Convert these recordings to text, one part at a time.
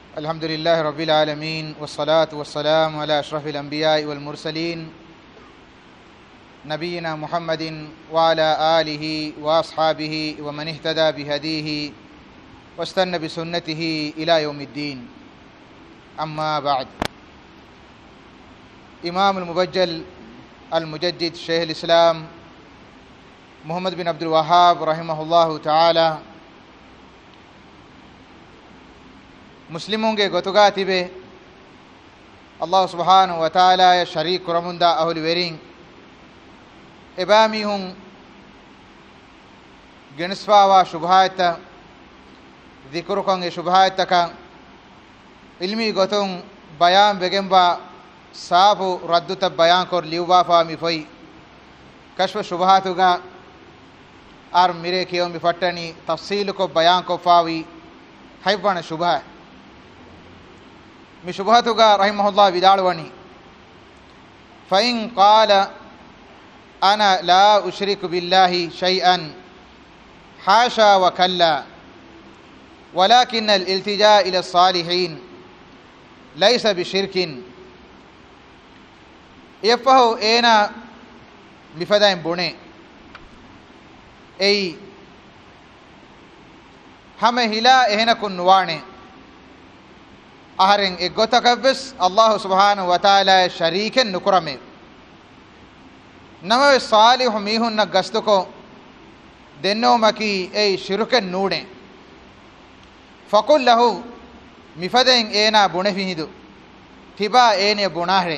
الحمد لله رب العالمين والصلاة والسلام على أشرف الأنبياء والمرسلين نبينا محمد وعلى آله وأصحابه ومن اهتدى بهديه واستنى بسنته إلى يوم الدين. أما بعد، إمام المبجل المجدد شيخ الإسلام محمد بن عبد الوهاب رحمه الله تعالى ಮುಸ್ಲಿಮುಂಗೆ ಗೊತ್ತುಗಾತಿವೆ ಅಲ್ಲಾಹ್ ಸುಬ್ಹಾನಹು ವ ತಾಲಾಯ ಶರೀಕ್ ಕುರಮುಂದ ಅಹುಲಿ ವೆರಿಂಗ್ ಎಬಾಮಿಹುಂ ಗೆಣಸ್ವಾವ ಶುಭಾಯತ ದಿಕುರುಕೊಂ ಎ ಶುಭಾಯತಕ ಇಲ್ಮಿ ಗೊತ್ತುಂ ಬಯಾನ್ ಬೆಗೆಂಬ ಸಾಬು ರದ್ದುತ ಬಯಾನ್ ಕೊರ್ ಲಿವ್ವಾಫಾ ಮಿಫೊಯ್ ಕಶ್ವ ಶುಭಾತುಗ ಆರ್ ಮಿರೆ ಕಿಯೋ ಮಿ ಫಟ್ಟನಿ ತಫ್ಸೀಲು ಕೊ ಬಯಾನ್ ಕೊಫಾವಿ ಹೈಬಣ ಶುಭಾ ಮಿ ಶುಭಾತುಗ ರಹಿಮಹುಲ್ಲಾ ವಿದಾಳುವಣಿ ಫೈನ್ ಕಾಲ ಅನ ಲಾ ಉಶ್ರಿಕು ಬಿಲ್ಲಾಹಿ ಶೈಅನ್ ಹಾಶಾ ವ ಕಲ್ಲಾ ವಲಾಕಿನ್ ಅಲ್ ಇಲ್ತಿಜಾ ಇಲ ಸಾಲಿಹೀನ್ ಲೈಸ ಬಿಶಿರ್ಕಿನ್ ಎಫಹು ಏನ ಮಿಫದಾಯಿನ್ ಬುಣೆ ಎಯ್ ಹಮೆ ಹಿಲಾ ಎಹೆನಕುನ್ ನುವಾಣೆ ಅಹರೆಂ ಎಗ್ಗೊತಕವ್ವೆಸ್ ಅಲ್ಲಾಹು ಸುಬ್ಹಾನಹು ವ ತಾಲಾ ಶರೀಕೆನ್ ನುಕುರಮೆ ನಮವೆ ಸಾಲಿಹು ಮೀಹುನ್ನ ಗಸ್ತುಕೊ ದೆನ್ನೋಮಕಿ ಎಯ್ ಶಿರುಕೆನ್ ನೂಣೆ ಫಕುಲ್ ಲಹು ಮಿಫದೆನ್ ಏನಾ ಬುಣೆ ಫಿಹಿದು ತಿಬಾ ಏನೆ ಬುಣಾಹ್ರೆ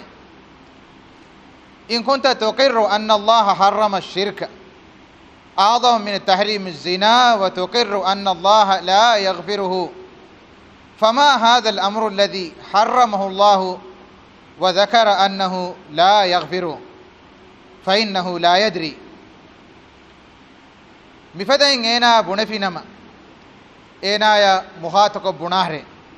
ಇನ್ ಕುಂತ ತುಕಿರ್ರು ಅನ್ನ ಅಲ್ಲಾಹ ಹರ್ರಮ ಶಿರ್ಕ أعظم من تحريم الزنا وتقر أن الله لا يغفره فما هذا الأمر الذي حرمه الله وذكر أنه لا يغفره فإنه لا يدري مفدين إنا بنفينما إنا يا مخاطق بناهر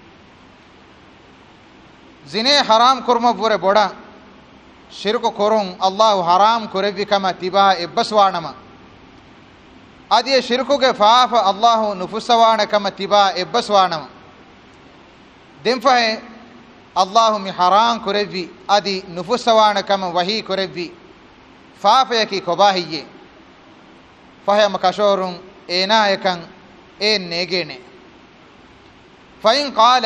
زنا حرام كرم بور بودا شرك كرون الله حرام كربي كما تبا إبسوانما ಅದಿಯ ಶಿರ್ಕುಗೆ ಫಾಫ ಅಲ್ಲಾಹು ನುಫುಸವಾಣ ಕಮ ತಿಬಾ ಎಬ್ಬಸ್ವಾಣಮ ದೆಂಫಹೆ ಅಲ್ಲಾಹು ಮಿ ಹರಾಂ ಕುರೆವ್ವಿ ಅದಿ ನುಫುಸವಾಣ ಕಮ ವಹಿ ಕುರೆವ್ವಿ ಫಾಫಯಕಿ ಕೊಬಾಹಿಯೆ ಫಹಮ ಕಶೋರುಂ ಏನಾಯಕಂ ಏನ್ ನೇಗೇನೆ ಫೈನ್ ಕಾಲ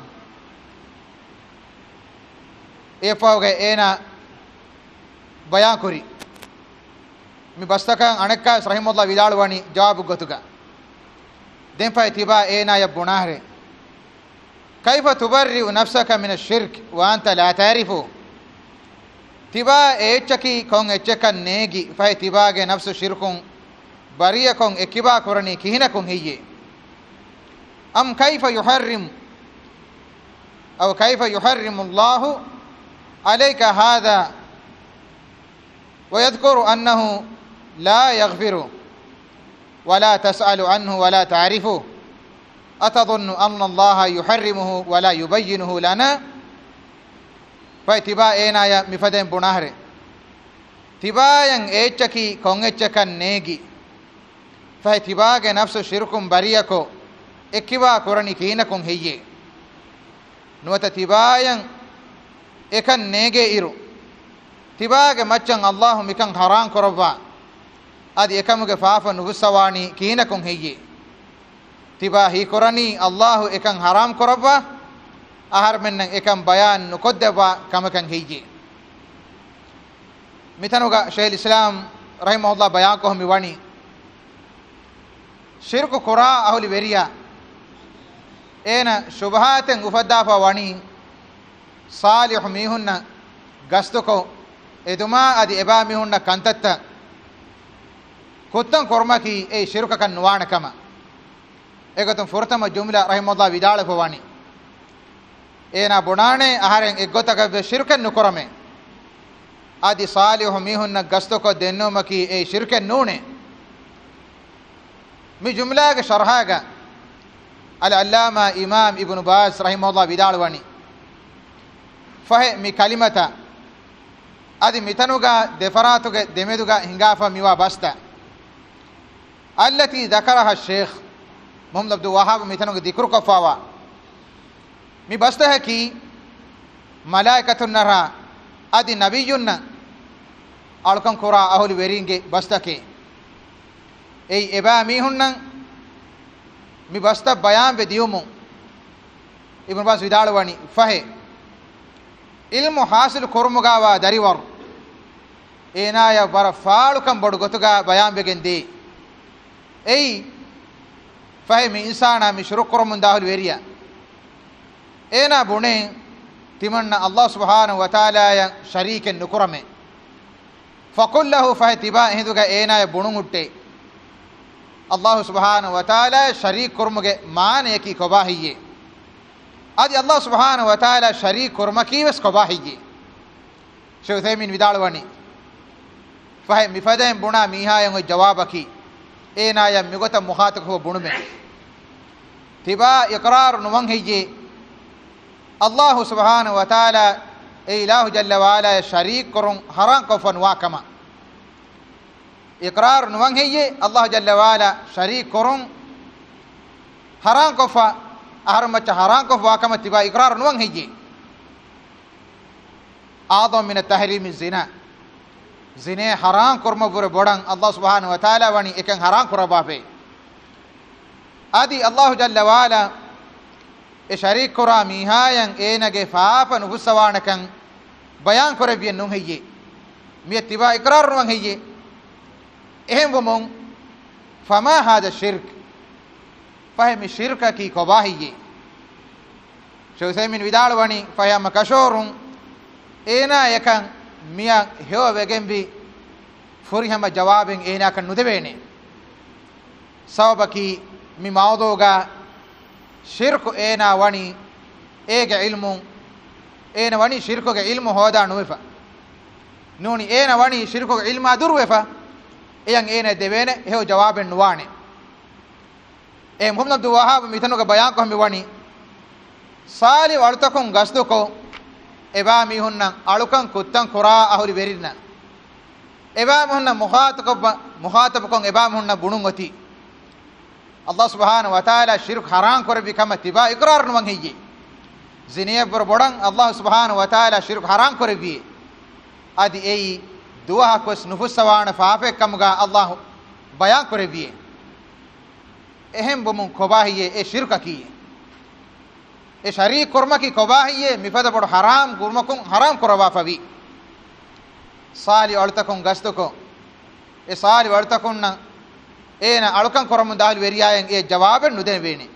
ಎಫೌಗೆ ಏನ ಬಯಾನ್ ಕುರಿ ಮಿ ಬಸ್ತಕಂ ಅಣಕ್ಕ ರಹಿಮುಲ್ಲಾ ವಿದಾಳುವಾಣಿ ಜವಾಬು ಗೊತ್ತುಗ ದೆಂಫೈ ತಿಬಾ ಏನಾಯ ಬುಣಾಹ್ರೆ ಕೈಫ ತುಬರ್ರಿಉ ನಫ್ಸಕ ಮಿನ ಶಿರ್ಕ್ ವ ಅಂತ ಲಾ ತಾರಿಫು ತಿಬಾ ಏಚಕಿ ಕೊಂ ಎಚ್ಚಕನ್ ನೇಗಿ ಫೈ ತಿಬಾಗೆ ನಫ್ಸು ಶಿರ್ಕುಂ ಬರಿಯ ಕೊಂ ಎಕಿಬಾ ಕುರನಿ ಕಿಹಿನ ಕೊಂ ಹಿಯ್ಯೆ ಅಂ ಕೈಫ ಯುಹರ್ರಿಮ್ ಅವ್ ಕೈಫ ಯುಹರ್ರಿಮುಲ್ಲಾಹು ಅಲೈಕ ಹಾದಾ ويذكر أنه لا يغفر ولا تسأل عنه ولا تعرفه أتظن أن الله يحرمه ولا يبينه لنا فاتباع إينايا مفدين بناهر تباين إيچكي كون إيچكن نيجي فاتباع نفس شركم بريكو إكبا كورني كينكم هي نوت تباين إكن نيجي إيرو ತಿಬಾಗೆ ಮಚ್ಚಂ ಅಲ್ಲಾಹು ಮಿಕಂ ಹರಾಂ ಕೊರವ್ವ ಅದು ಎಕಮುಗೆ ಫಾಫ ನುಗುಸವಾಣಿ ಕೀನಕುಂ ಹೆಯ್ಯೆ ತಿಬಾ ಹಿ ಕೊರನಿ ಅಲ್ಲಾಹು ಎಕಂ ಹರಾಂ ಕೊರವ್ವ ಆಹಾರ ಮೆನ್ನಂ ಎಕಂ ಬಯಾನ್ ನುಕೊದ್ದೆವ್ವ ಕಮಕಂ ಹೆಯ್ಯೆ ಮಿತನುಗ ಶೇಖ್ ಇಸ್ಲಾಂ ರಹಿಮಹುಲ್ಲಾ ಬಯಾನ್ ಕೊಹ ಮಿವಣಿ ಶಿರ್ಕು ಕುರಾ ಅಹುಲಿ ವೆರಿಯ ಏನ ಶುಭಾತೆಂ ಉಫದ್ದಾಫ ವಣಿ ಸಾಲಿಹು ಮೀಹುನ್ನ ಗಸ್ತುಕೊ ಎದುಮಾ ಅದಿ ಎಬಾ ಮಿಹುನ್ನ ಕಂತತ್ತ ಕೊತ್ತಂ ಕೊರ್ಮಕಿ ಎ ಶಿರುಕಕನ್ ನುವಾಣಕಮ ಎಗತಂ ಫುರ್ತಮ ಜುಮ್ಲಾ ರಹಿಮುಲ್ಲಾ ವಿದಾಳ ಭವಾನಿ ಏನ ಬುಣಾಣೆ ಆಹಾರೆಂ ಎಗ್ಗೊತಗ ಶಿರುಕನ್ ನುಕೊರಮೆ ಅದಿ ಸಾಲಿಹು ಮಿಹುನ್ನ ಗಸ್ತುಕೊ ದೆನ್ನೋಮಕಿ ಎ ಶಿರುಕನ್ ನೂಣೆ ಮಿ ಜುಮ್ಲಾಗ ಶರ್ಹಾಗ ಅಲ್ ಅಲ್ಲಾಮ ಇಮಾಮ್ ಇಬ್ನು ಬಾಸ್ ರಹಿಮುಲ್ಲಾ ವಿದಾಳವಣಿ ಫಹೆ ಮಿ ಕಲಿಮತ ಅದಿ ಮಿತನುಗ ದೆಫರಾತುಗೆ ದೆಮೆದುಗ ಹಿಂಗಾಫ ಮಿವಾ ಬಸ್ತ ಅಲ್ಲತಿ ದಕರಹ ಶೇಖ್ ಮೊಹಮ್ಮದ್ ಅಬ್ದುಲ್ ವಹಾಬ್ ಮಿತನುಗ ದಿಕ್ರು ಕಫಾವಾ mi bastahaki malaikatun nara adi nabiyunna alkan kura ahuli weringe bastake ei eba mihunnan mi basta bayan be diumu ibn bas vidalwani fahe ilmu hasil kurmuga wa dariwar enaya bar faalukan bodu gotuga bayan begendi ei fahe mi insana mi shuru kurmun dahul weriya ena bune timanna Allah subhanahu wa ta'ala ya shariken nukurame faqul lahu fahe tiba hinduga enaya bunungutte Allah subhanahu wa ta'ala sharik kurmuge maane ki kobahiye adi Allah subhanahu wa ta'ala sharik kurmaki wes kobahiye shawthaymin vidalwani fahe mifadaen buna mihayen jawabaki enaya migota muhatak ho bunume tiba iqrar nuwan hiye Allah subhanahu wa ta'ala ilahu jalla wa ala sharik kurun haran kofan wakama iqrar nuwan hiye Allah jalla wa ala sharik kurun haran kofa aharmacha haran kof wakama tiba iqrar nuwan hiye a'dham min at-tahrim az-zina zine haram kurma bure bodan Allah subhanahu wa ta'ala wani eken haram kurabape adi Allah jalla wa ala e sharik kura mihayan enage faafa nuhusawanakan bayan korebiyen nun hiye mi tiba iqrar nuwan hiye ehem womon fama hada shirk fahmi shirka ki kobahiye shawthaymin vidalwani fahama kashorun ena yakan miya hewa wegembi furihama jawabin ena kan nudebene sababaki mi mawduga shirku ena wani ege ilmu ena wani shirku ge ilmu hoda nuwefa nuni ena wani shirku ge ilma durwefa eyan ena devene hewa jawabin nuwane muhammad abdul wahhab mitanu ga bayan ko mi wani sali waltakun gasduko eba mihunna alukan kuttan qura ahuri verirna eba muhunna muhatab kon eba muhunna bunungoti Allah subhanahu wa ta'ala shirk haram kore bikama tiba iqrar nuwan hiye ziniya bor bodan Allah subhanahu wa ta'ala shirk haram kore bi adi ei duha kos nufusawana faafe kamga Allah bayan kore bi ehem bomun kobahiye e shirka ki e sharik kurma ki kobahiye mifada bod haram kurmakun haram korwa favi sali altakun gastuko e sali altakun na ena alukan koramun dahal veriyayen e jawaben nuden veni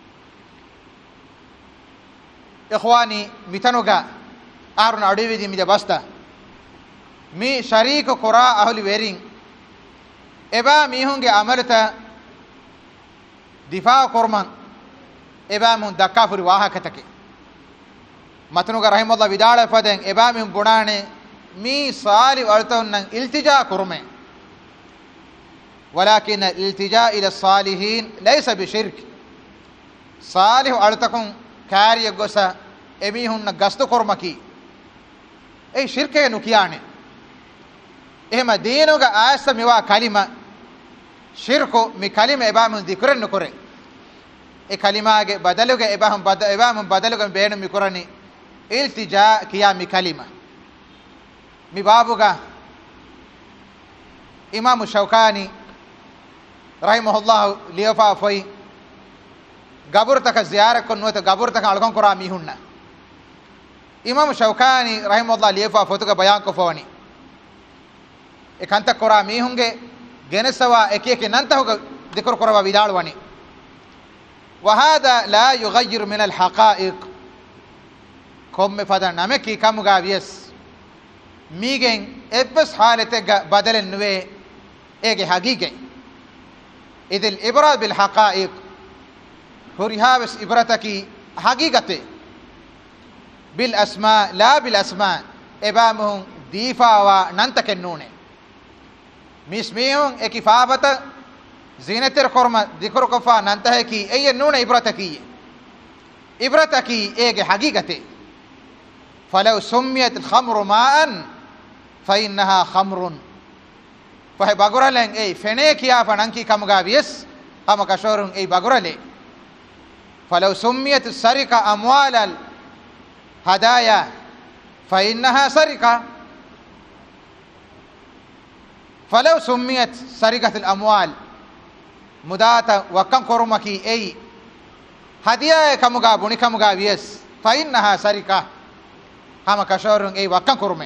ikhwani mitanuga arun adividi mi basta mi sharik qura ahli verin eba mihunge amalata difa korman eba mun dakafuri wahakatake matnuga rahimullah vidala faden eba min bunane mi sali waltun iltija kurme ولكن الالتجاء الى الصالحين ليس بشرك صالح التكون كاري غوسا اميهن غست كرمكي اي شركه نكيانه اما دينوغا آس ميوا كلمه شركو مي كلمه ابام ذكر نكره اي كلمه بدلوغا ابام بدلوغا بين ميكرني التجاء كيا مي كلمه مي بابوغا امام الشوكاني رحمه الله ليفا فوي غبرتك زياره كنوت غبرتك الكون قرا ميهن امام شوكاني رحمه الله ليفا فوتك بيان كفوني اكانت قرا ميهنگه گنسوا اكيك ننته ذكر قرا ويدالوني وهذا لا يغير من الحقائق كم فدا نمكي كمغا بيس ميگن ابس حالته بدل نوي اگه حقيقه إذ الإبرة بالحقائق هريها بس إبرتك حقيقته بالأسماء لا بالأسماء إبامهم ديفا وننتكنونه ميسميهم إكفافة زينة الخرمة ذكر كفا ننتهكي أي نون إبرتك إيجي حقيقته فلو سميت الخمر ماء فإنها خمر فهي baguralen ei fene kiya fananki kamuga bies kama kashorun ei bagurale فلو سميت السرقة أموال الهدايا فإنها سرقة. فلو سميت سرقة الأموال مداتا وكم كرمكي أي هدية كمغا بني كمغا بيس فإنها سرقة هم كشورن أي وكم كرمه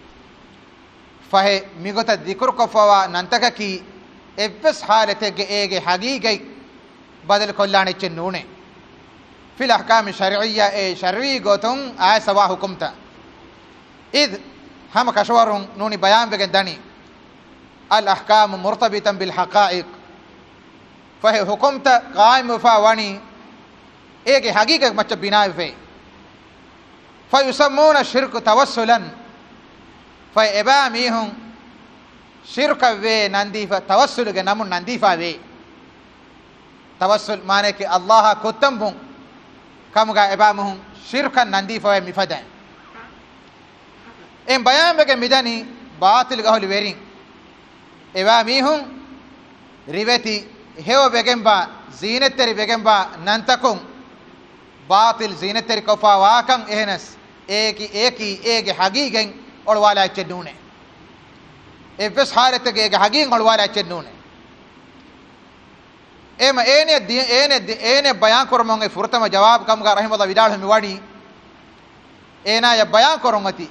فهي ميغوتا ذكر كفوا ننتككي إبس حالته إيجي حقيقي بدل كلاني تشنونه في الأحكام الشرعية أي شرعي قوتون سوا حكمتا إذ هم كشورن نوني بيان بجندني الأحكام مرتبطة بالحقائق فهي حكمتا قائم فاواني إيجي حقيقة ما تبيناه فيه فيسمون الشرك توسلا فإبا ميهم شرك وي ننديفا توسل کے نمون ننديفا وي توسل معنی کہ اللہ کتمبون کمگا إبا مهم شركا ننديفا وي مفدا إن بيان بك مدني باطل قهول ويرين إبا ميهم ريبتي هو بكمبا زينتري بكمبا ننتكم باطل زينتري كفا واكم إهنس إيكي حقيقة اور والا چنونه افس حالت کے حقیقت اور والا چنونه ایم اینے بیان کرمونگے فرتم جواب کم کا رحم اللہ وداڑ ہم واڑی اینا یا بیان کرمتی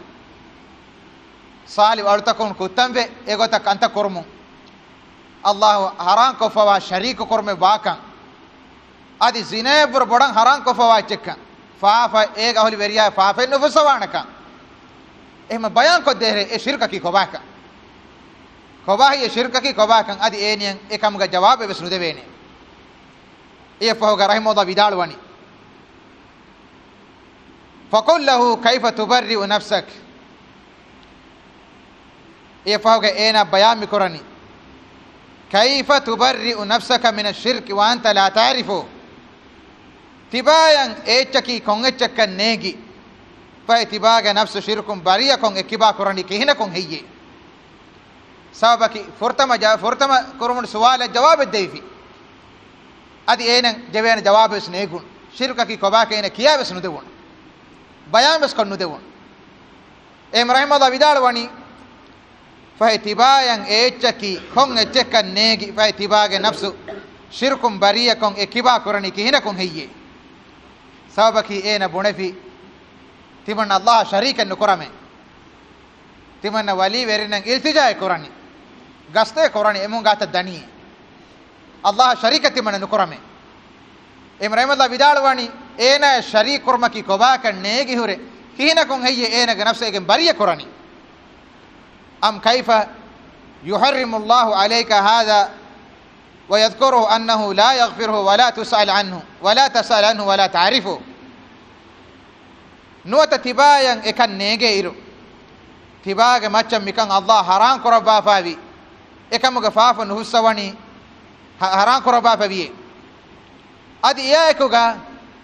صالح ارتکون کتم وے ایگو تک انت کرمو اللہ حرام کو فوا شریک کرم واکا ادی زنے بر بڑن حرام کو فوا چکا فاف ایک اہل وریا فاف نفسوانکا احما بیان کو دے رہے شرک کی کباکا کباہی شرک کی کباکا ادی اینین ایکم کا جواب وسنو دے وینے یہ فہوگا رحمہ اللہ وداڑوانی فقل له كيف تبرئ نفسك یہ فہوگا اینا بیان مکرانی كيف تبرئ نفسك من الشرك وانت لا تعرفه تباين ایچکی کونگچکن نیگی فاتباع نفس شركم بريكم اكبا قراني كهنكم هي سببك فرتما كرمن سؤال جواب الديفي ادي اين جواب جواب اسنيغون شرك کی کبا کین کیا بس ندون بیان بس کنو دون ام رحم الله وداڑوانی فاتباع ایچکی کون اچکن نیگی فاتباع نفس شركم بريكم اكبا قراني كهنكم هي سببك اين بونفي تمن الله شريكا نكرمه تمن ولي ورنن التجاء قراني غسته قراني امون غات دني الله شريكا تمن نكرمه ام رحم الله وداڑوانی اینا شریک کرمکی کباک نیگی ہورے کینکون ہے اینا نفسے کے بریہ قراني ام كيف يحرم الله عليك هذا ويذكره انه لا يغفره ولا تسأل عنه ولا تعرفه نوت تباين اكن نيگيرو تباگ مچم مكان الله حرام قربا فاوي اكم غفاف نحسواني حرام قربا فاوي ادي ياكوغا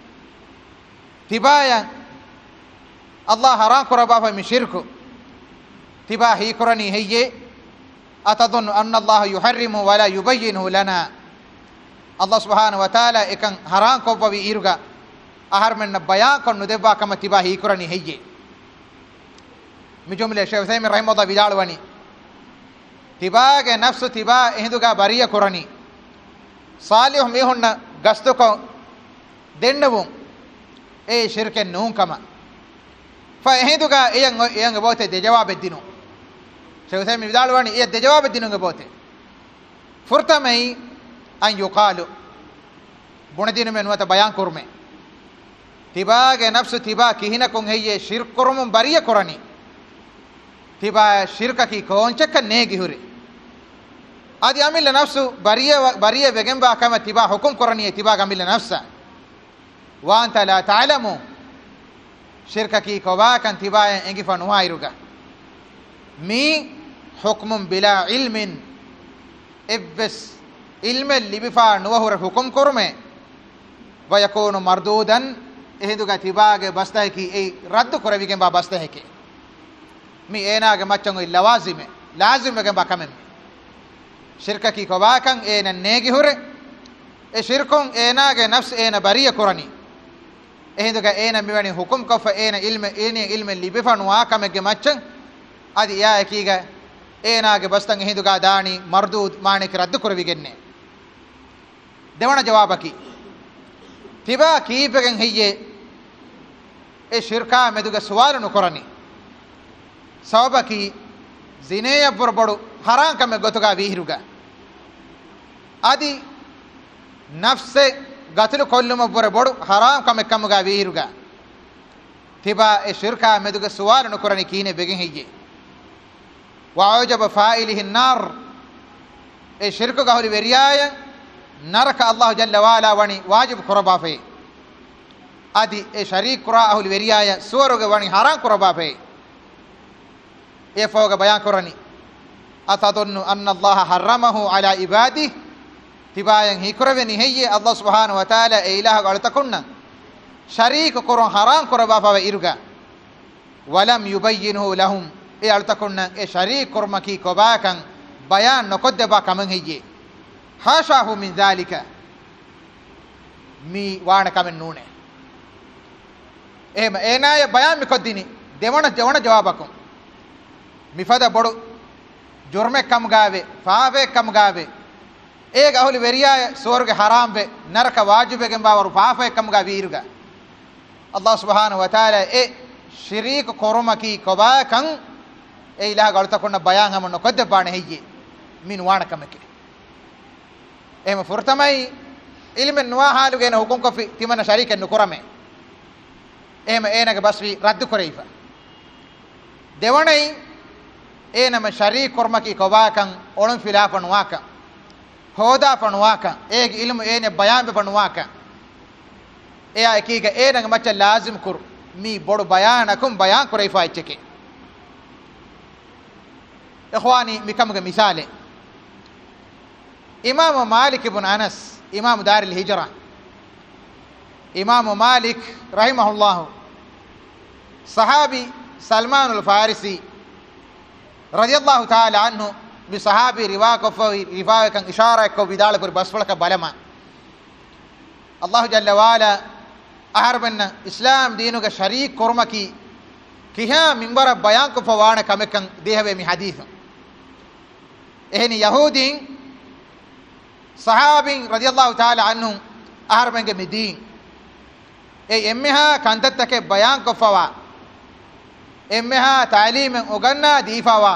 تباين الله حرام قربا فاوي شركو تبا هي قراني هي اتظن ان الله يحرمه ولا يبينه لنا الله سبحانه وتعالى اكن حرام قربا ويرغا اہر من بیان کرنو دبا کما تبا ہی کرنی ہے یہ می جملے شیخ حسین رحمہ اللہ وداڑوانی تبا کے نفس تبا اہدگا بریہ کرنی صالح میہن گستو کو دنو اے شرک نون کما فاہدگا اینگ بوتے دے جواب دینو شیخ حسین وداڑوانی یہ دے جواب دینو بوتے فرتمئی ان یقالو بن دین میں نوتا بیان کرمے تبا کے نفس تبا کہنکون ہے یہ شرک کرم بریہ کرانی تبا شرک کی کون چکن نیگی ہورے ادی عمل نفس بریہ بگمبا کما تبا حکم کرانی تبا عمل نفس وانت لا تعلم شرک کی کوا کن تبا انگی فنوائرگا می حکم بلا علم ابس علم اللي بفا نوهر حکم کرمے ويكون مردودا اهدوگا تباگ بستا ہے کہ ای رد کروی کے با بستا ہے کہ می اینا کے مچنگو لازم کے با کمم شرک کی کباکن اینا نیگی ہورے اے شرکون اینا کے نفس اینا بریہ کرانی ehinduga ena miwani hukum kofa ena ilme libefanu akamege maccan adi ya ekiga ena ge bastan ehinduga daani mardud manik raddu kurvigenne devana jawabaki tiba kiipegen hiyye e shirka meduga suwalu nukorani sababaki zineya borbodu haram kame gotuga vihiruga adi nafse gatulu kolluma borbodu haram kame kamuga vihiruga tiba e shirka meduga suwalu nukorani kine begen hiyye wa awjaba fa'ilihi an-nar e shirku gahuli veriyaya naraka Allah jalla wala wani wajib kurabafe adi e sharik kura ahul veriyaya suwaruge wani haram kurabafe e fawga bayan korani atadunnu anna Allah harramahu ala ibadihi tibayan hikuraveni heyye Allah subhanahu wa ta'ala e ilaha galtakunna sharik kurun haram kurabafe iruga walam yubayyinhu lahum e altakunna e sharik kurmaki kobakan bayan nokodde ba kaman heyye hashahu min dhalika mi waana kamen nune ehma enaya bayan mi koddini devana jawabakum mi fada bodu jurme kam gaave faave kam gaave e gahuli veriya sorge haram be naraka wajibe gen bawaru faave kam ga viruga Allah subhanahu wa ta'ala e shirik korumaki koba kan e ilaha galtakonna bayan hamno kodde baane heyye min waana kameke ehma furtamai ilmen nuwa haluge na hukum ko timana sharika nukurame ehma enage basri raddu koreifa dewanai enama sharik kormaki kobakan olon filafan waka hoda fan waka ege ilmu ene bayan be fan waka e akiga enage macha lazim kur mi bodu bayanakum bayan koreifa icheke ikhwani mikamga misale إمام مالك بن أنس إمام دار الهجرة إمام مالك رحمه الله صحابي سلمان الفارسي رضي الله تعالى عنه بصحابي رواية كان إشارة كو بدال پر بسفلك بلما الله جل وعلا أهربنا إسلام دينك شريك كرمكي كيها منبر بيان کو فوانا كمكن ديهوه مي حديث إهني يهودين صحابين رضي الله تعالى عنهم أهربنك مدين اي امها كانتتك بيان كفوا امها تعليم اغنى ديفوا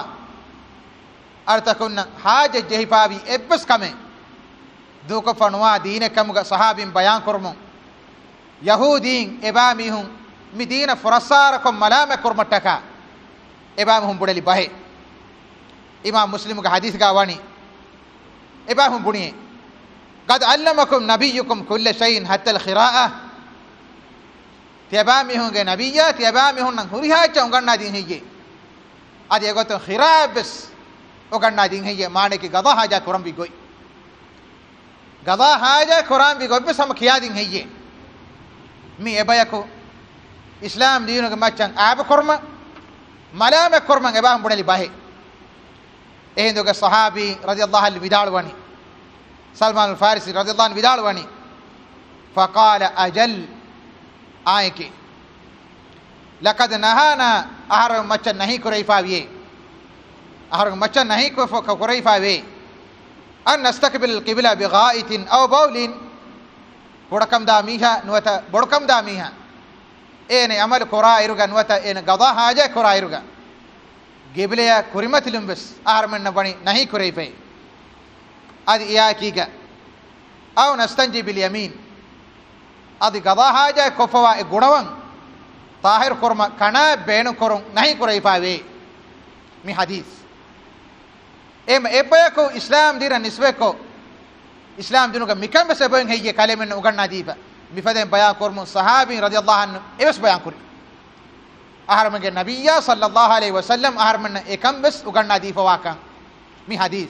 ارتكن حاجه جهفابي ابس كمه دوك فنوا دينكم صحابين بيان كرمو يهودين اباميهم مدينه فرساركم ملام كرمتك ابامهم بدلي باهي امام مسلم کا حدیث گاوانی ابامهم بنيه قد علمكم نبيكم كل شيء حتى القراءة تيابامي هونغ نبيا تيابامي هون هوريها چونغنا دين هي ادي اگوتن قراءة بس اوغنا دين هي معنی کی غدا حاجہ قرآن بھی گوئی غدا حاجہ قرآن بھی گوئی بس ہم کیا دین هي می ابایکو اسلام دینو کے مچن اب کرما ملام کرما ابا ہم بڑلی باہے اهندو کے صحابی رضی اللہ عنہ ودال وانی سلمان الفارسي رضي الله عنه بدال واني فقال أجل آيكي لقد نهانا أهرم مچن نہیں كريفاويه أهرم مچن نہیں كريفاويه أن نستقبل القبلة بغائط أو بول بڑکم داميها نوتا بڑکم داميها إن عمل كرائرغا نوتا إن قضاء حاجة كرائرغا قبلة كريمة لنبس أهرم نبني نہیں كريفاويه ادي اياكيغا او نستنجي باليمين ادي قضاء حاجه كفوا غنوان طاهر كرما كنا بين كرون نہیں كريفاوي مي حديث ام ابيكو اسلام دين نسبكو اسلام دينو ميكم بسبين هي كلمه نغنا ديبا مفدين بيان كرم صحابي رضي الله عنه ايش بيان كري احرم النبي صلى الله عليه وسلم احرم اكم بس غنا ديفا واكا مي حديث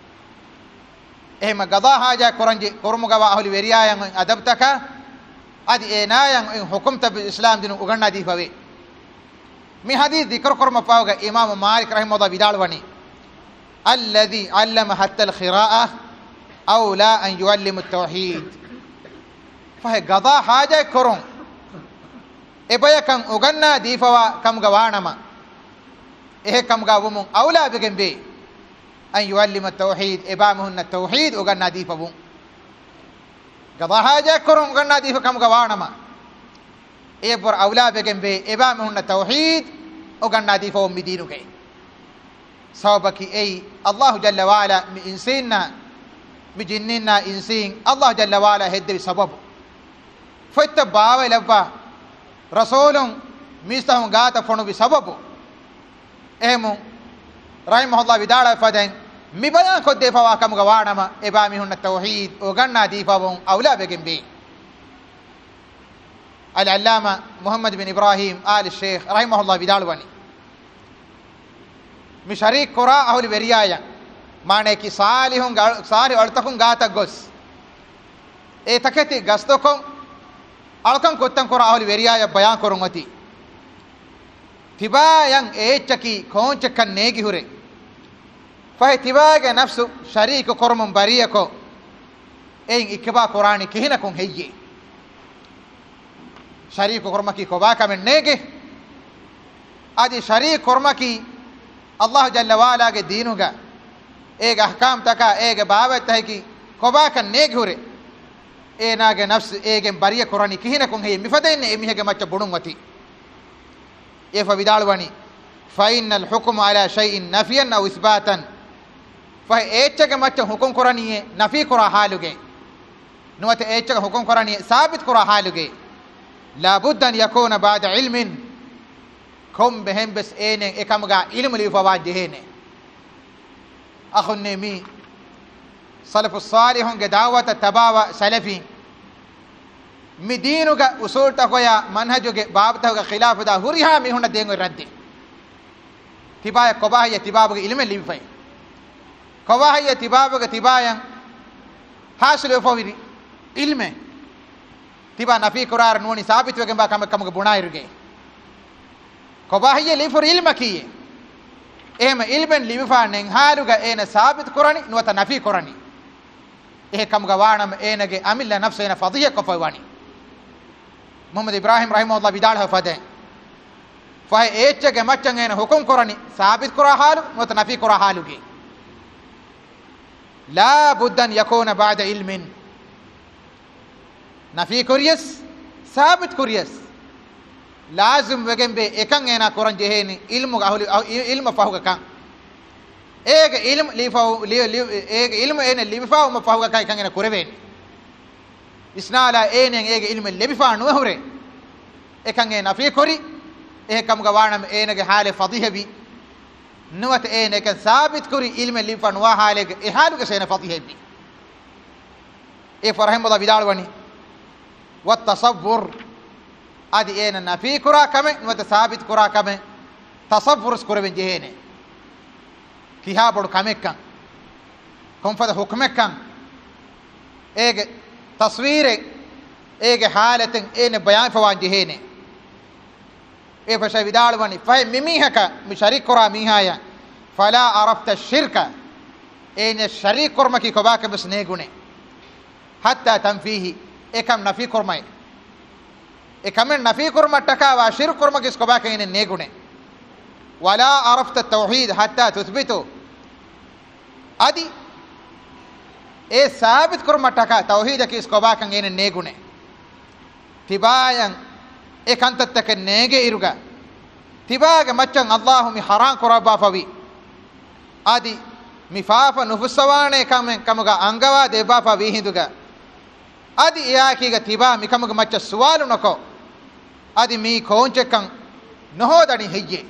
ehma gada haja koranje kormugawa ahli veriyayan adabtaka adi enayan hukumta bil islam dinu uganna di fawe mi hadith dhikr korma pawga imam malik rahimahullah bidalwani alladhi allama hatta al qiraa'ah awla an yuallim at tawhid fa gada haja koron ebayakan uganna difawa kamga wanama ehe kamga wumun awla begembe an yuallima tawhid ebamuhunna tawhid uganna difawun gada haja korun uganna difa kamga wanama ebor awla begembe ebamuhunna tawhid uganna difawun midinuge sawbaki ay Allah jalla wa ala mi insinna mi jinninna insin Allah jalla wa ala hedde sababu fatta bawe labba rasulun mistahum gata fonu bi sababu ehmu rahimahullah vidala fadan mi bayan ko defawa kam ga wanama e ba mi hunna tawhid o ganna difawun awla begembe al-allama muhammad bin ibrahim al-sheikh rahimahullah vidal wani mi sharik qura ahli beriyaya mane ki salihun sari altakun gata gos e takati gastokon alkan kottan qura ahli beriyaya bayan korungati tibayan echaki konchakan negi hure fa tibaga nafsu sharik kormun bariyako ein ikba qurani kihina kun heyye sharik kormaki kobaka men nege adi sharik kormaki Allah jalla wa ala ge deenuga ege ahkam taka ege baawet tahki kobaka nege hure enage nafs ege bariya qurani kihina kun heyye mifadenne emihege macca bunun wati efa vidalwani fa innal hukmu ala shay'in nafiyan aw ithbatan fa echage macca hukum quraniye nafi qura haluge nuwate echage hukum quraniye sabit qura haluge la budda an yakuna ba'da ilmin kom behem bes ene ekamga ilmu li fawaje hene akhun nemi salafus salihun ge dawata tabawa salafi midinuga usulta koya manhajuge babtaga khilaf da huriha mi hunna dengo radde tibaya kobahya tibabuge ilme limfay kobahya tibabuge tibayan hasil fawiri ilme tiba nafi qurar nuni sabit wege ba kamga bunairuge kobahya lifur ilma kiye ehma ilmen limfa nen haluga ena sabit qurani nuwata nafi qurani eh kamga wanam enage amilla nafsena fadhiya ko fawani Muhammad Ibrahim rahimahullah bidal hafade fa echge maccan ena hukum qurani sabit qura halu nuwata nafi qura haluge la buddan yakuna ba'da ilmin nafi kuriyas sabit kuriyas lazim wegembe ekan ena quran jeheni ilmu ahli ilmu fahuga kan ege ilmu lifahu ege ilmu ene lifahu ma fahuga kan ena kureben isnala ene ege ilmu lifahu no hure ekan ena fi kuri e kam ga wanam ene ge hale fadhihabi nuwat ene kan sabit kuri ilmu lifahu no hale ge e halu ge sene fadhihabi e farahimullah bidalwani wat tasawwur adi ena nafi kura kame nuwata sabit kura kame tasawwur skore jehene kiha bodu kame kan konfada hukme kan ege taswire ege halaten ene bayan fawan jehene e fasha vidalwani fa mimihaka musharik kura mihaya fala arafta shirka ene sharik kurmaki kobaka bas negune hatta tanfihi ekam nafi kurmai ekamen nafi kurma taka wa shirk kurma kisko ba kene negune wala arafta tauhid hatta tuthbitu adi e sabit kurma taka tauhid kisko ba kene negune tibayan ekantat tak nege iruga tibaga maccan allah mi haram kuraba fawi adi mifafa nufusawane kamen kamuga angawa deba fawi hinduga adi iyakiga tiba mikamuga macca suwalu nako adi mi konchekan nohodani heyye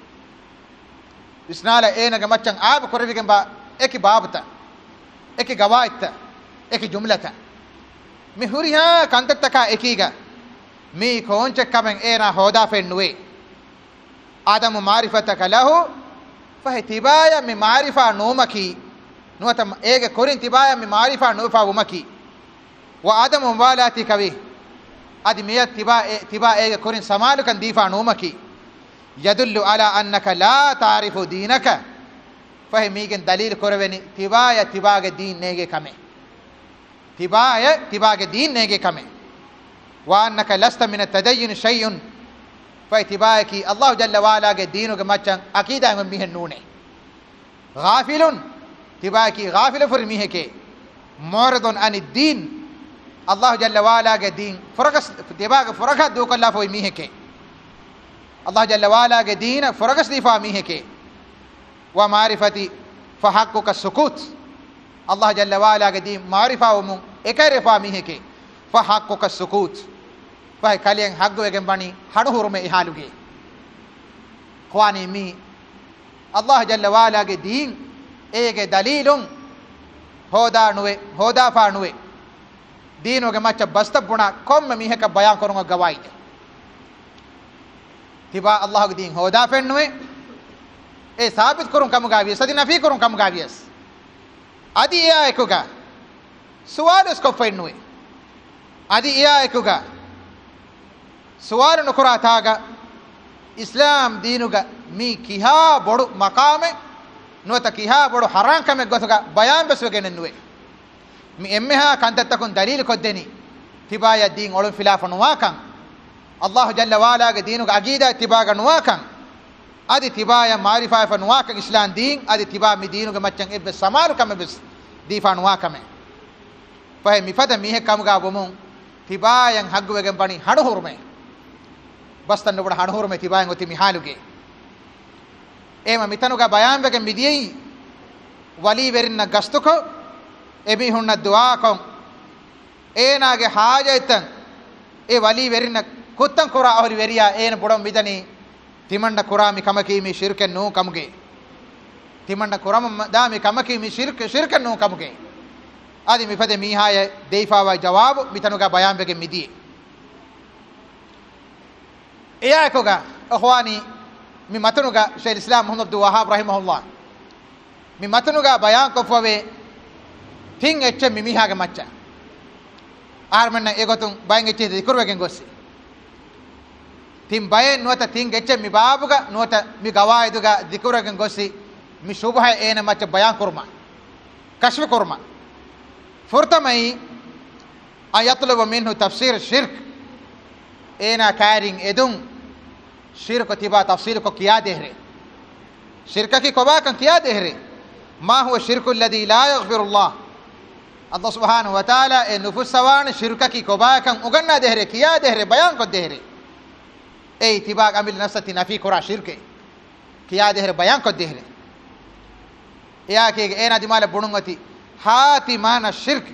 isnala enaga maccan aab korrigen ba eki babata eki gawaita eki jumlata mi huriha kantattaka ekiga mi konchekamen ena hoda fennuwe adamu ma'rifataka lahu fa tibaya mi ma'rifa numaki nuwata ege korin tibaya mi ma'rifa nufa umaki wa adamu mubalatika bi adi miyat tiba ege korin samalukan difa numaki yadullu ala annaka la ta'rifu dinaka fahimigen dalil korweni tibage din nege kame tibage din nege kame wa annaka lasta min at-tadayyun shay'un فاعتبارك الله جل وعلا کے دینو کے مچن عقیدہ میں میہ نونے غافل تباکی غافل فرمیہ کے معرض عن الدین الله جل وعلا کے دین فرقس تباک فرقہ دو کلا فوی میہ کے الله جل وعلا کے دین فرقس دفاع میہ کے ومعرفتی فحقك السكوت الله جل وعلا کے دین معرفہ ومن ایکرفا میہ کے فحقك السكوت فای کلین حق وگن بنی ہڑ حرمے احالوگے خوانی می الله جل وعلا کے دین ایک دلیلوں ہودا نوے ہودا فانوے دینو کے مچ بست بنا کم میہ کا بیان کروں گا گواہی دے تبا اللہ کے دین ہودا فنوے اے ثابت کروں کم گاویس ادی نفی کروں کم گاویس ادی اے ایکو گا سوال اس کو فنوے ادی اے ایکو گا سوال نکرا تھا گا اسلام دینو گا می کیہا بڑو مقام نوتا کیہا بڑو حرام کم گتو گا بیان بس وگن نوے می امها كانت تكون دليل كدني تبايا الدين اولن خلاف نواكن الله جل وعلا دينك عقيده تباغ نواكن ادي تبايا معرفه فنواكن اسلام دين ادي تبا مي دينك مچن اب سمار كم بس ديفا نواكم فهي مفد ميه كم غا بومون تبايا حق وگن بني هڑ حرمه بس تن بڑ هڑ حرمه تبايا غتي ميحالوگه ايما ميتنوگا بيان وگن ميديي ولي ورن گستكو එබි හුන්න දුආ කොන් ඒනාගේ හාජයතන් ඒ වලි වෙරින කුත්තන් කුරා අවරි වෙරියා ඒන බොඩම් විදනි තිමණ්ඩ කුරාමි කමකීමි ශිර්කෙන් නූ කමුගේ තිමණ්ඩ කුරම දාමි කමකීමි ශිර්කෙන් නූ කමුගේ ආදි මිපදේ මීහාය දෙයිෆාවයි ජවාබ මිතනුගා බයාන් බෙගෙ මිදී එයාකෝගා අඛවානි මි මතනුගා ෂේඛ් ඉස්ලාම් මුහම්මද් අබ්දුල් වහාබ් රහිමහුල්ලාහ් මි මතනුගා බයාන් කොෆවේ තින් එච්ච මිමිහාගේ මච්ච ආර්මන්න ඒගොතුන් බයෙන් එච්ච දිකුරවගෙන් ගොස්සි තින් බයෙන් නුවත තින් එච්ච මි බාබුගා නුවත මි ගවායිදුගා දිකුරවගෙන් ගොස්සි මි සුබහ ඒන මච්ච බයන් කුර්මා කෂ්ව කුර්මා ෆුර්තමයි අයත්ලව මින්හු තෆ්සීර් ශිර්ක් ඒන කාරින් එදුන් ශිර්ක තිබා තෆ්සීර් को किया देहरे शिरक की कोबा kan किया देहरे ما هو الشرك الذي لا يغفر الله Allah subhanahu wa ta'ala e nufus sawan shirka ki koba kan uganna dehre kiya dehre bayan ko dehre e itibaq amil nafsati nafi kura shirke kiya dehre bayan ko dehre ya ke ena dimala bunungati hati mana shirk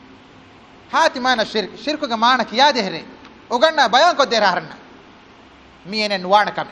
shirku ga mana kiya dehre uganna bayan ko dehre harna mi ene nuwana kame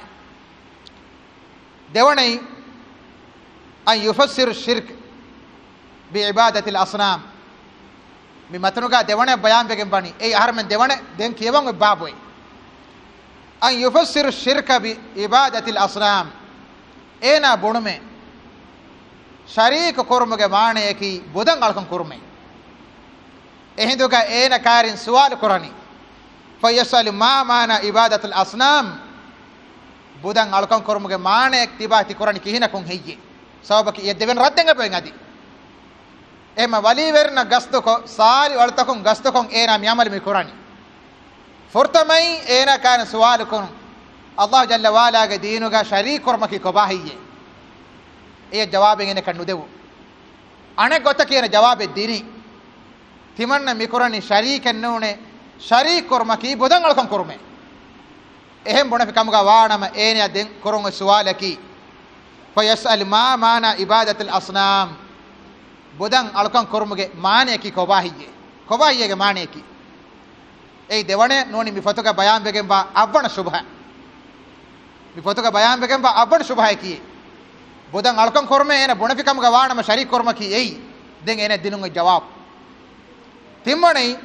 dewanai an yufassir shirk bi ibadati al asnam mi matanuga dewane bayan begen bani ei harmen dewane den kiyewan baboy an yufassir shirka bi ibadati al asnam ena bonume sharik kurmuge maane ki bodan alkan kurme ehinduga ena karin sual kurani fayasal ma mana ibadati al asnam bodan alkan kurmuge maane tibati kurani kihina kun heyye sabaki yedden raddenga pengadi ema wali verna gastuko sari waltakon gastukon ena miamal mi qurani furtamai ena kan sual kun Allah jalla wala ge deenuga sharik kormaki ko bahiye e jawab ene kannu devu ane gota kiyena jawab dini timanna mi qurani sharik ennune sharik kormaki bodan alkon kurme ehem bona kamuga waanama ene den korong sualaki fayasal ma mana ibadat al asnam bodan alkan kormuge maane ki kobahiye ge maane ki ei dewane noni mi fotoga bayan begen ba abban subha mi fotoga bayan begen ba abban subha ki bodan alkan korme ene bonafikam ga waanama sharik korma ki ei den ene dinunga jawab timmani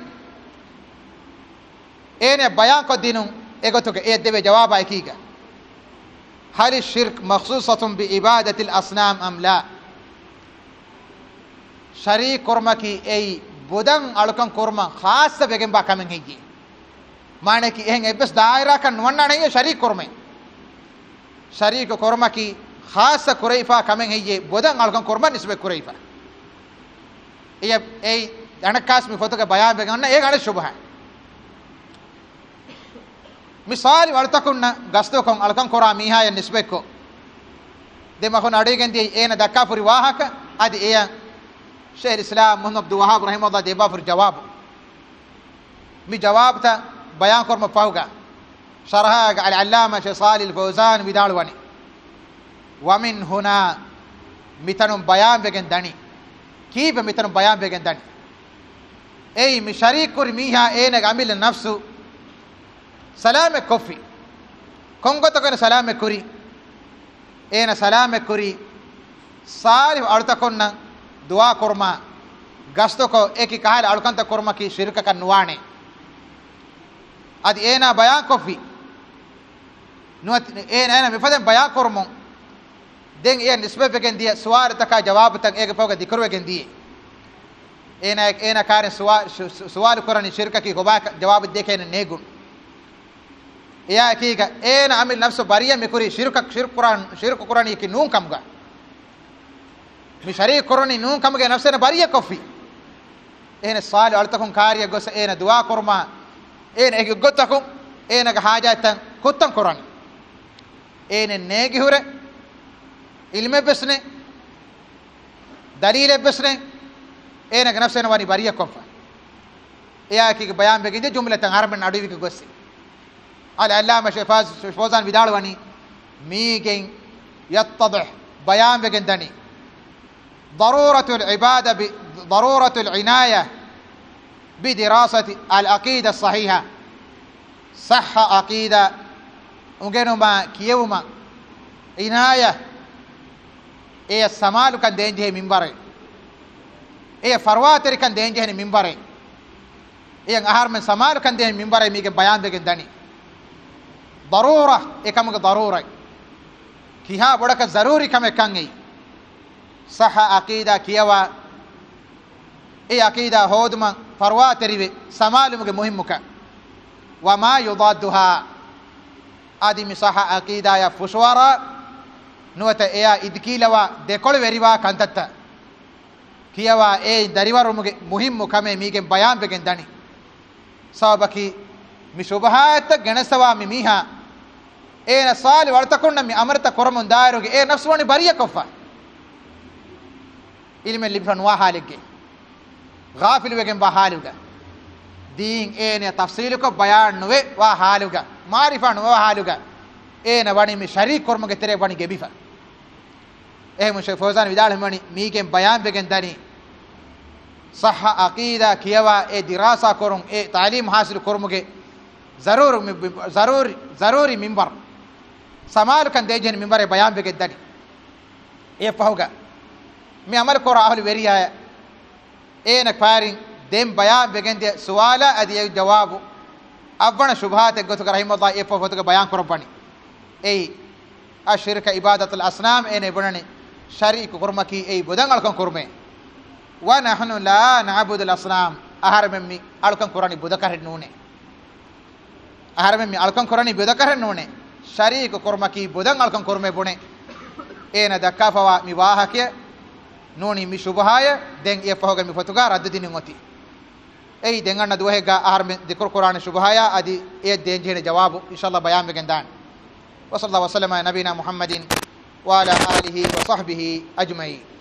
ene bayan ko dinun egotoge e debe jawab ay kiga هل الشرك مخصوصة بعبادة الأصنام أم لا شريك كرمكي أي بدن ألكن كرما خاصة بيجن باكمن هيجي ما نكى إهن إبس دائرة كان وانا نيجي شريك كرمه شريك كرمكي خاصة كريفا كمن هيجي بدن ألكن كرما نسبة كريفا أي أنا كاس مفتوك بيان بيجن أنا إيه أنا شبهة misali waltakunna gasto kon alkan kora miha ya nisbeko de ma kon adigen di ena dakka puri wahaka adi eya Sheikh Islam Muhammad Abdul Wahhab rahimahullah deba pur jawab mi jawab ta bayan korma pauga sharha al allama Sheikh Salih al Fawzan vidalwani wa min huna mitanum bayan begen dani kibe mitanum bayan begen dani ei mi sharik kur miha ena gamil nafsu salame kofi kongoto kon salame kuri ena salame kuri salih alta konna dua kurma gasto ko eki kahal alkanta kurma ki shirka kan nuwane adi ena bayan kofi nuat ena mifaden bayan kurmo den e nisbe begen dia suar taka jawab tak ege poga dikru begen die ena kare sual qurani shirka ki goba jawab deken negun ya kiga ena amil nafsu bariya mikuri shirk qurani ki nun kamga mi shari qurani nun kamga nafsena bariya kofi ena sal altakum kariya gos ena dua kurma ena ege gotakum ena ga hajatan kuttan qurani ena negi hure ilme besne dalile besne ena ga nafsena wani bariya kofa ya kiga bayan beginde jumlatan harman adu ki gosi العلامة شيخ فوزان بدالواني ميجين يتضح بيان بجندني ضرورة العبادة ضرورة العناية بدراسة العقيدة الصحيحة صح عقيدة وجنوما كيوما عناية إيه السمال كان دينجه منبري إيه فرواتر كان دينجه منبري إيه أهار من سمال كان دينجه منبري ميجين بيان بجندني ضرورة إكمل ضرورة كيها بدك ضروري كم كانعي صح عقيدة كيوا إيه عقيدة هودما فروات تريبي سمال مهم مكا وما يضادها آدم صح عقيدة يا فشوارا نوتا إيه إدكيلوا دكول وريوا كانتتا كيوا إيه دريوار مهم كم ميجن بيان بجن داني سببكي مشوبهات جنسوا ميها ena sali waltakonna mi amarta koramun dairoge e nafsuwani bariya koffa ilme libran wa halige ghafil wegen ba haluga din ene tafsil ko bayan nuwe wa haluga marifa nuwe wa haluga ena wani mi sharik kormuge tere wani gebifa e mu Sheikh Fawzan vidal mani mi gen bayan begen dani sahha aqida kiyawa e dirasa korun e talim hasil kormuge zaruri minbar سمال كان ديجن منبر بيان بجدني إيه فهوجا مي عمل كورا أهل وريا إيه نكفارين دم بيان بجند سوالا أدي جوابه أبنا شبهات قلت رحمه الله إيه فهوجا بيان كرباني إيه الشرك عبادة الأصنام إيه نبناني شريك كرمكي إيه بدن على كرمه ونحن لا نعبد الأصنام أهرم مي على كراني بدكار النونه أهرم مي على كراني بدكار النونه شريك كرمكي بدن alkan kurme bune ena dakkafawa mi wahake noni mi shubhaya den e fahoga mi fatuga raddini ngoti ei den anna duhega aharme dikor qur'an shubhaya adi e den jene jawabu inshallah bayan be gendan wa sallallahu wa sallama nabina muhammadin wa ala alihi wa sahbihi ajma'in